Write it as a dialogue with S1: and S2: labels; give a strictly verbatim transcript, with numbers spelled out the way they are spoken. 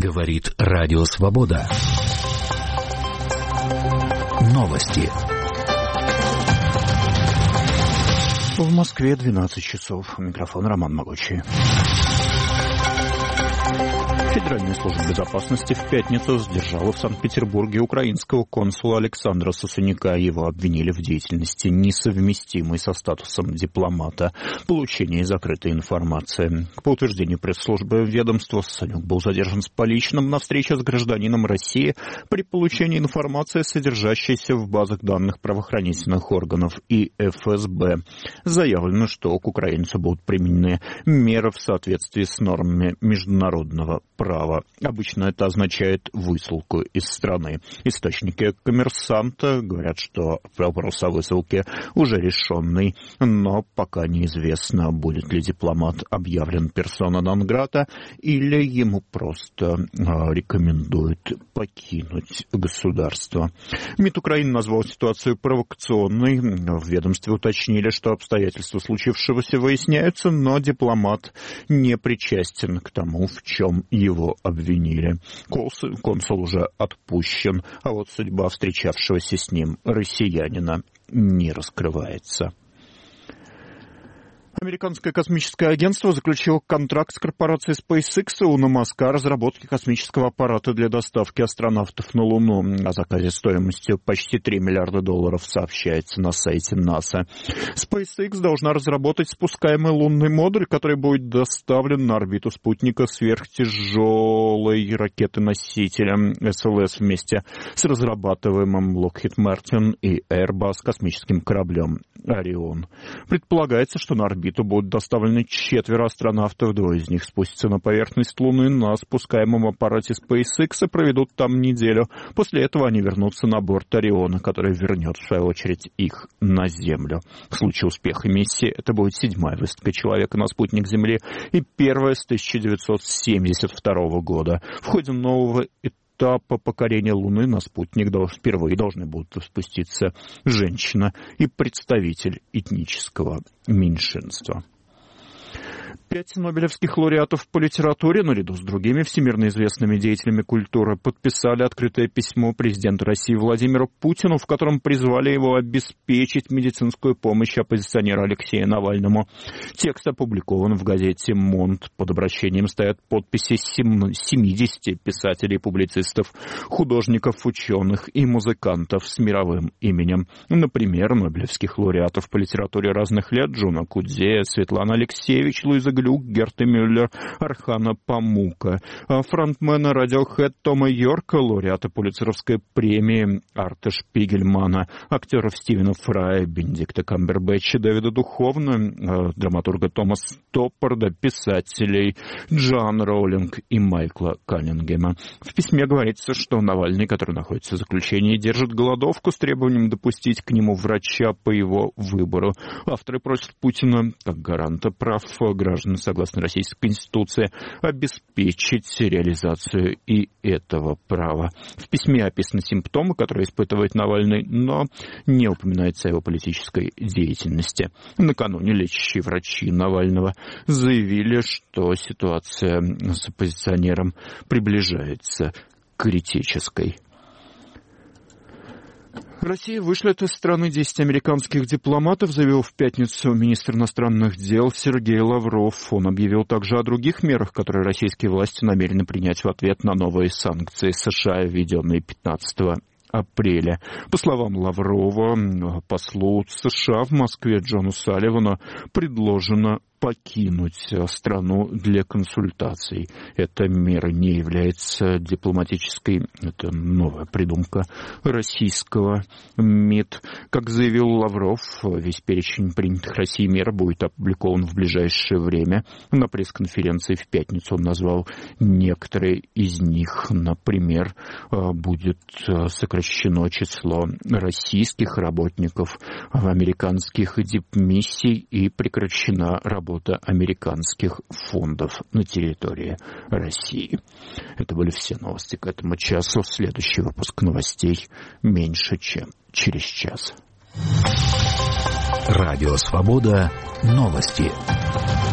S1: Говорит Радио Свобода. Новости.
S2: В Москве двенадцать часов. Микрофон Роман Могучий. Федеральная служба безопасности в пятницу задержала в Санкт-Петербурге украинского консула Александра Сосуняка. Его обвинили в деятельности, несовместимой со статусом дипломата, получении закрытой информации. По утверждению пресс-службы ведомства, Сосуняк был задержан с поличным на встрече с гражданином России при получении информации, содержащейся в базах данных правоохранительных органов и эф эс бэ. Заявлено, что к украинцу будут применены меры в соответствии с нормами международного права. Право. Обычно это означает высылку из страны. Источники «Коммерсанта» говорят, что вопрос о высылке уже решенный, но пока неизвестно, будет ли дипломат объявлен персона нон-грата или ему просто рекомендуют покинуть государство. МИД Украины назвал ситуацию провокационной. В ведомстве уточнили, что обстоятельства случившегося выясняются, но дипломат не причастен к тому, в чем его Его обвинили. Консул уже отпущен, а вот судьба встречавшегося с ним россиянина не раскрывается. Американское космическое агентство заключило контракт с корпорацией SpaceX и Elon Musk о разработке космического аппарата для доставки астронавтов на Луну. О заказе стоимостью почти три миллиарда долларов сообщается на сайте НАСА. SpaceX должна разработать спускаемый лунный модуль, который будет доставлен на орбиту спутника сверхтяжелой ракеты-носителя эс эл эс вместе с разрабатываемым Lockheed Martin и Airbus космическим кораблем Орион. Предполагается, что на орбиту будут доставлены четверо астронавтов, двое из них спустятся на поверхность Луны на спускаемом аппарате SpaceX и проведут там неделю. После этого они вернутся на борт Ориона, который вернет, в свою очередь, их на Землю. В случае успеха миссии это будет седьмая высадка человека на спутник Земли и первая с тысяча девятьсот семьдесят второго года. В ходе нового этапа этапа покорения Луны на спутник впервые должны будут спуститься женщина и представитель этнического меньшинства. Пять нобелевских лауреатов по литературе, наряду с другими всемирно известными деятелями культуры, подписали открытое письмо президенту России Владимиру Путину, в котором призвали его обеспечить медицинскую помощь оппозиционеру Алексею Навальному. Текст опубликован в газете «Монт». Под обращением стоят подписи семидесяти писателей, публицистов, художников, ученых и музыкантов с мировым именем. Например, нобелевских лауреатов по литературе разных лет Джуна Кудзея, Светлана Алексеевич, Луиза Глюк, Герта Мюллер, Архана Памука, фронтмена Radiohead Тома Йорка, лауреата Пулитцеровской премии Арта Шпигельмана, актеров Стивена Фрая, Бенедикта Камбербэтча, Дэвида Духовна, драматурга Тома Стоппарда, писателей Джоан Роулинг и Майкла Каннингема. В письме говорится, что Навальный, который находится в заключении, держит голодовку с требованием допустить к нему врача по его выбору. Авторы просят Путина, как гаранта прав граждан, согласно Российской Конституции, обеспечить реализацию и этого права. В письме описаны симптомы, которые испытывает Навальный, но не упоминается о его политической деятельности. Накануне лечащие врачи Навального заявили, что ситуация с оппозиционером приближается к критической. Россия вышлет из страны десять американских дипломатов, заявил в пятницу министр иностранных дел Сергей Лавров. Он объявил также о других мерах, которые российские власти намерены принять в ответ на новые санкции США, введенные пятнадцатого апреля. По словам Лаврова, послу США в Москве Джону Салливану предложено покинуть страну для консультаций. Эта мера не является дипломатической, это новая придумка российского МИД. Как заявил Лавров, весь перечень принятых Россией мер будет опубликован в ближайшее время. На пресс-конференции в пятницу он назвал некоторые из них. Например, будет сокращено число российских работников в американских дипмиссий и прекращена работа американских фондов на территории России. Это были все новости к этому часу. Следующий выпуск новостей меньше, чем через час.
S1: Радио Свобода. Новости.